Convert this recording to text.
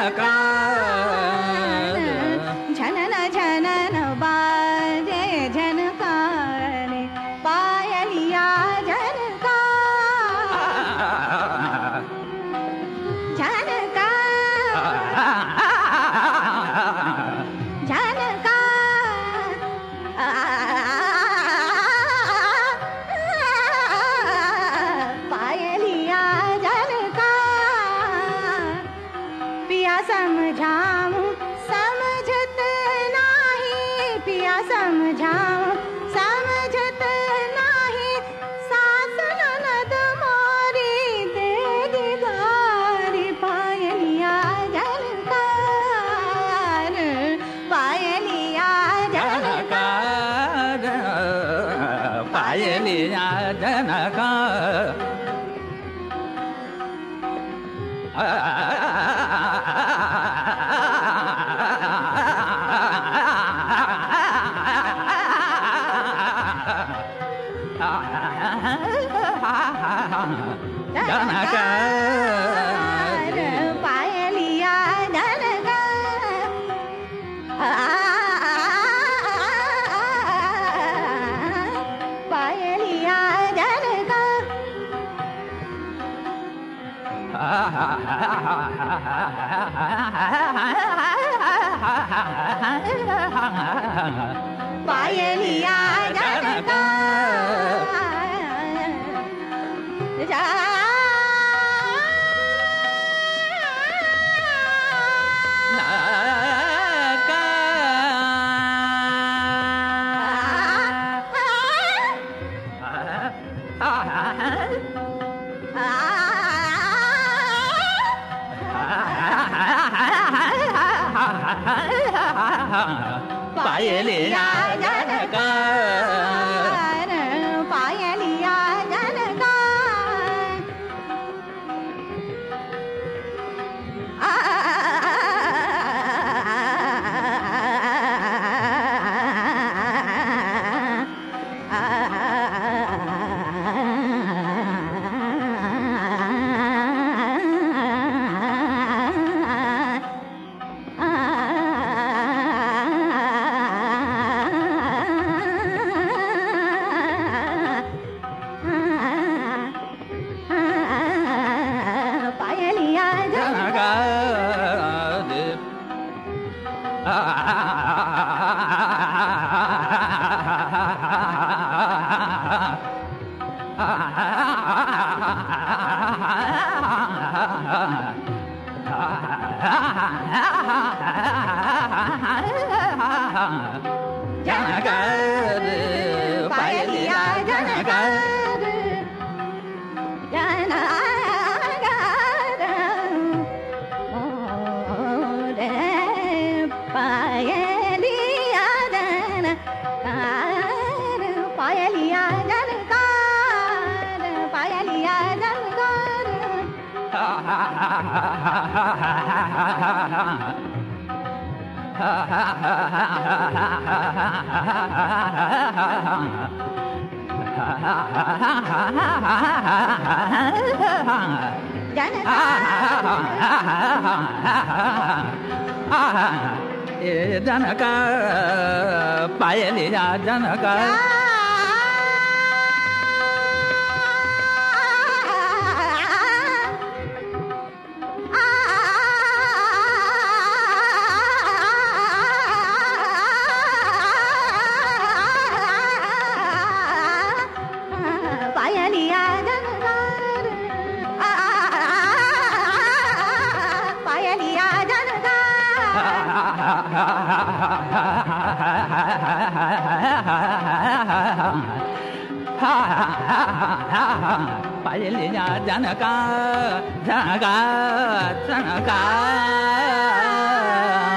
ಜನಕ ಝನನ ಝನನ ಬಾಜೆ ಝನಕಾರೆ ಪಾಯಲಿಯ ಜನಕ ಜನಕ ಜನಕ पायलिया जनका पिया समझाऊं समझत नाही पिया समझाऊं समझत नाही सास ननद मोरी दे दिगारी पायलिया जनका पायलिया जनका ಪಾಯಲಿಯ ಜನಕ ಜನಕ पायलिया जनका पायलिया जनका पायलिया जनका ಪಾಯಲಿಯ ಜನಕ पायलिया जनका पायलिया ಜನಕ ಜನಕ ಪಾಯಲಿಯ ಜನಕ पायलिया जनका पायलिया जनका ಜನಕ ಪಾಯಲಿಯ ಜನಕ पायलिया जनका पायलिया जनका ಪಾಯಲಿಯ ಜನಕ ಜನಕ ಜನಕ